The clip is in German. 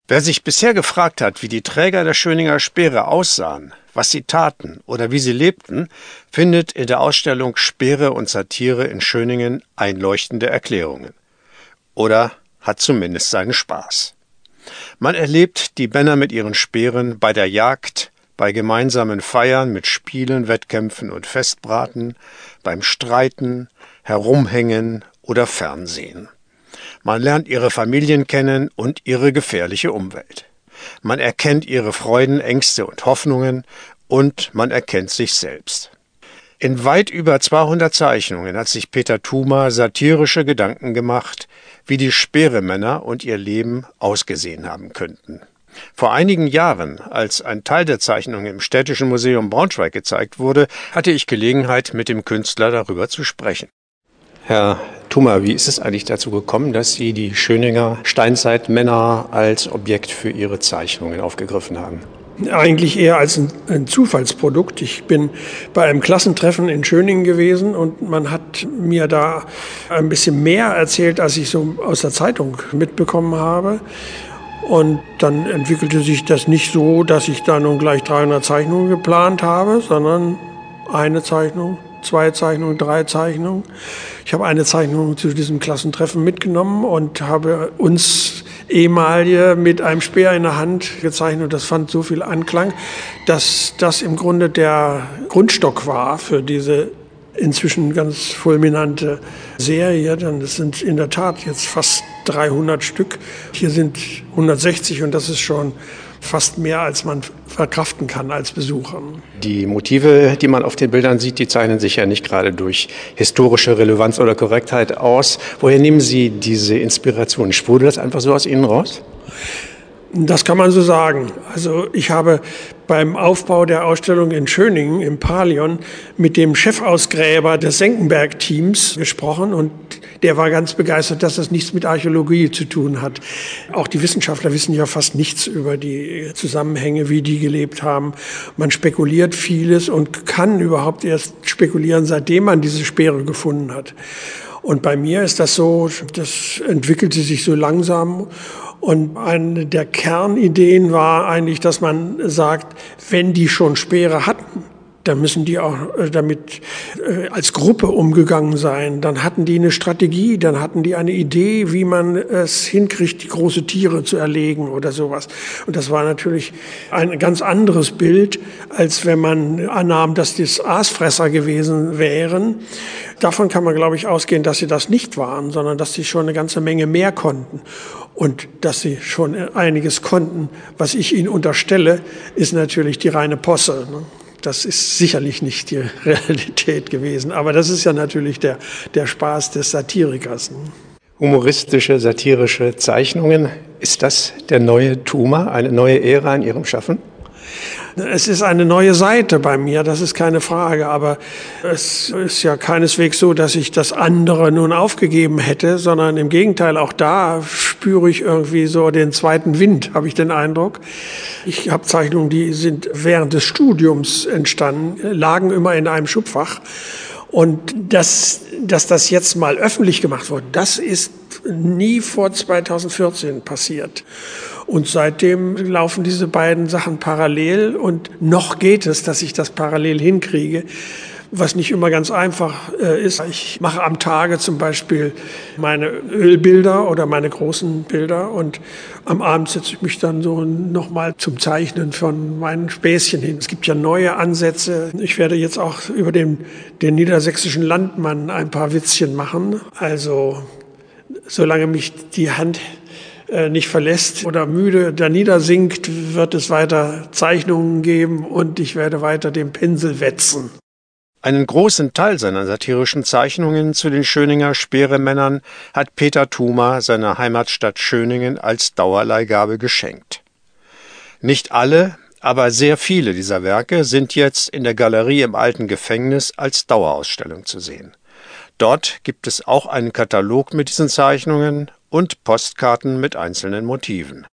Wer sich bisher gefragt hat, wie die Träger der Schöninger Speere aussahen, was sie taten oder wie sie lebten, findet in der Ausstellung Speere und Satire in Schöningen einleuchtende Erklärungen. Oder hat zumindest seinen Spaß. Man erlebt die Männer mit ihren Speeren bei der Jagd, bei gemeinsamen Feiern mit Spielen, Wettkämpfen und Festbraten, beim Streiten, Herumhängen oder Fernsehen. Man lernt ihre Familien kennen und ihre gefährliche Umwelt. Man erkennt ihre Freuden, Ängste und Hoffnungen und man erkennt sich selbst. In weit über 200 Zeichnungen hat sich Peter Thuma satirische Gedanken gemacht, wie die Speeremänner und ihr Leben ausgesehen haben könnten. Vor einigen Jahren, als ein Teil der Zeichnungen im Städtischen Museum Braunschweig gezeigt wurde, hatte ich Gelegenheit, mit dem Künstler darüber zu sprechen. Herr Thuma, wie ist es eigentlich dazu gekommen, dass Sie die Schöninger Steinzeitmänner als Objekt für Ihre Zeichnungen aufgegriffen haben? Eigentlich eher als ein Zufallsprodukt. Ich bin bei einem Klassentreffen in Schöningen gewesen und man hat mir da ein bisschen mehr erzählt, als ich so aus der Zeitung mitbekommen habe. Und dann entwickelte sich das nicht so, dass ich da nun gleich 300 Zeichnungen geplant habe, sondern eine Zeichnung, 2 Zeichnungen, 3 Zeichnungen. Ich habe eine Zeichnung zu diesem Klassentreffen mitgenommen und habe uns ehemalige mit einem Speer in der Hand gezeichnet. Das fand so viel Anklang, dass das im Grunde der Grundstock war für diese inzwischen ganz fulminante Serie. Das sind in der Tat jetzt fast 300 Stück. Hier sind 160 und das ist schon fast mehr, als man verkraften kann als Besucher. Die Motive, die man auf den Bildern sieht, die zeichnen sich ja nicht gerade durch historische Relevanz oder Korrektheit aus. Woher nehmen Sie diese Inspiration? Sprudelt das einfach so aus Ihnen raus? Das kann man so sagen. Also ich habe beim Aufbau der Ausstellung in Schöningen im Palion mit dem Chefausgräber des Senckenberg-Teams gesprochen und der war ganz begeistert, dass das nichts mit Archäologie zu tun hat. Auch die Wissenschaftler wissen ja fast nichts über die Zusammenhänge, wie die gelebt haben. Man spekuliert vieles und kann überhaupt erst spekulieren, seitdem man diese Speere gefunden hat. Und bei mir ist das so, das entwickelte sich so langsam. Und eine der Kernideen war eigentlich, dass man sagt, wenn die schon Speere hatten, dann müssen die auch damit als Gruppe umgegangen sein. Dann hatten die eine Strategie, dann hatten die eine Idee, wie man es hinkriegt, die große Tiere zu erlegen oder sowas. Und das war natürlich ein ganz anderes Bild, als wenn man annahm, dass das Aasfresser gewesen wären. Davon kann man, glaube ich, ausgehen, dass sie das nicht waren, sondern dass sie schon eine ganze Menge mehr konnten. Und dass sie schon einiges konnten, was ich ihnen unterstelle, ist natürlich die reine Posse. Das ist sicherlich nicht die Realität gewesen. Aber das ist ja natürlich der Spaß des Satirikers. Humoristische, satirische Zeichnungen. Ist das der neue Thuma, eine neue Ära in Ihrem Schaffen? Es ist eine neue Seite bei mir, das ist keine Frage, aber es ist ja keineswegs so, dass ich das andere nun aufgegeben hätte, sondern im Gegenteil, auch da spüre ich irgendwie so den zweiten Wind, habe ich den Eindruck. Ich habe Zeichnungen, die sind während des Studiums entstanden, lagen immer in einem Schubfach. Und dass das jetzt mal öffentlich gemacht wurde, das ist nie vor 2014 passiert. Und seitdem laufen diese beiden Sachen parallel und noch geht es, dass ich das parallel hinkriege, was nicht immer ganz einfach ist. Ich mache am Tage zum Beispiel meine Ölbilder oder meine großen Bilder und am Abend setze ich mich dann so nochmal zum Zeichnen von meinen Späßchen hin. Es gibt ja neue Ansätze. Ich werde jetzt auch über den niedersächsischen Landmann ein paar Witzchen machen. Also solange mich die Hand nicht verlässt oder müde da niedersinkt, wird es weiter Zeichnungen geben und ich werde weiter den Pinsel wetzen. Einen großen Teil seiner satirischen Zeichnungen zu den Schöninger Speeremännern hat Peter Thuma seiner Heimatstadt Schöningen als Dauerleihgabe geschenkt. Nicht alle, aber sehr viele dieser Werke sind jetzt in der Galerie im Alten Gefängnis als Dauerausstellung zu sehen. Dort gibt es auch einen Katalog mit diesen Zeichnungen und Postkarten mit einzelnen Motiven.